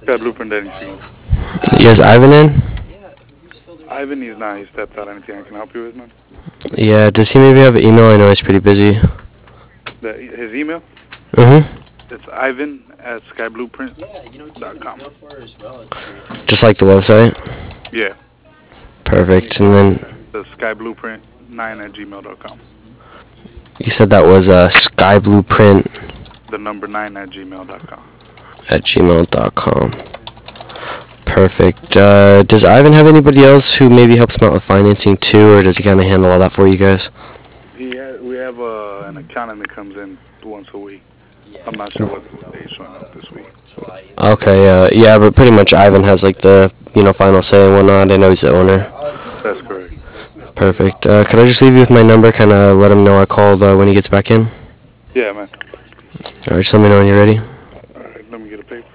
Sky Blueprint Dating Signal. Yes, Ivan in? Ivan, he's not. He stepped out. Anything I can help you with, man? Yeah, does he maybe have an email? I know he's pretty busy. His email? Mm-hmm. It's Ivan at skyblueprint.com. Just like the website? Yeah. And Perfect. And then the skyblueprint9 at gmail.com. you said that was skyblueprint The number 9 at gmail.com. at gmail.com. Perfect. Does Ivan have anybody else who maybe helps him out with financing too, or does he kind of handle all that for you guys? We have an accountant that comes in once a week. I'm not sure what day he's showing up this week. Okay, yeah, but pretty much Ivan has like the final say and whatnot. I know he's the owner. That's correct. Perfect. Could I just leave you with my number? Kind of let him know I called when he gets back in. Yeah, man. All right, just let me know when you're ready. All right, let me get a paper.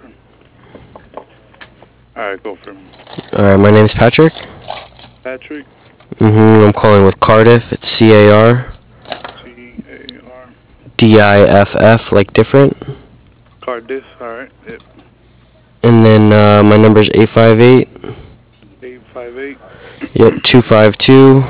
All right, go for him. All right, my name's Patrick. Patrick. I'm calling with Cardiff. It's CAR. C-A-R. DIFF, like different. Cardiff. All right. Yep. And then my number's 858. 858. Yep, 252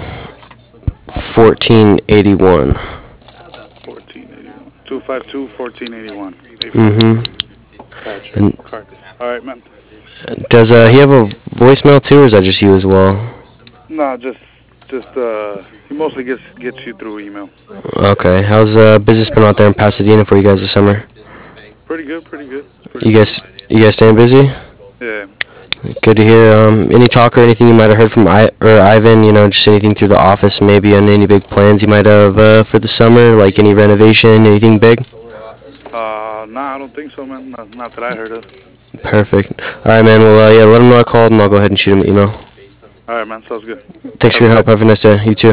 1481. 1481. 252 1481. Patrick. And Cardiff. All right, man. does he have a voicemail too, or is that just you as well? No, just he mostly gets you through email. Okay. How's business been out there in Pasadena for you guys this summer? Pretty good, pretty good. You guys staying busy? Yeah. Good to hear. Any talk or anything you might have heard from Ivan? Just anything through the office, maybe on any big plans you might have for the summer, like any renovation, anything big? Nah, I don't think so, man. Not that I heard of. Perfect. All right, man. Well, yeah, let him know I called, and I'll go ahead and shoot him an email. All right, man. Sounds good. Thanks Have for a your good help. day. Have a nice day. You too.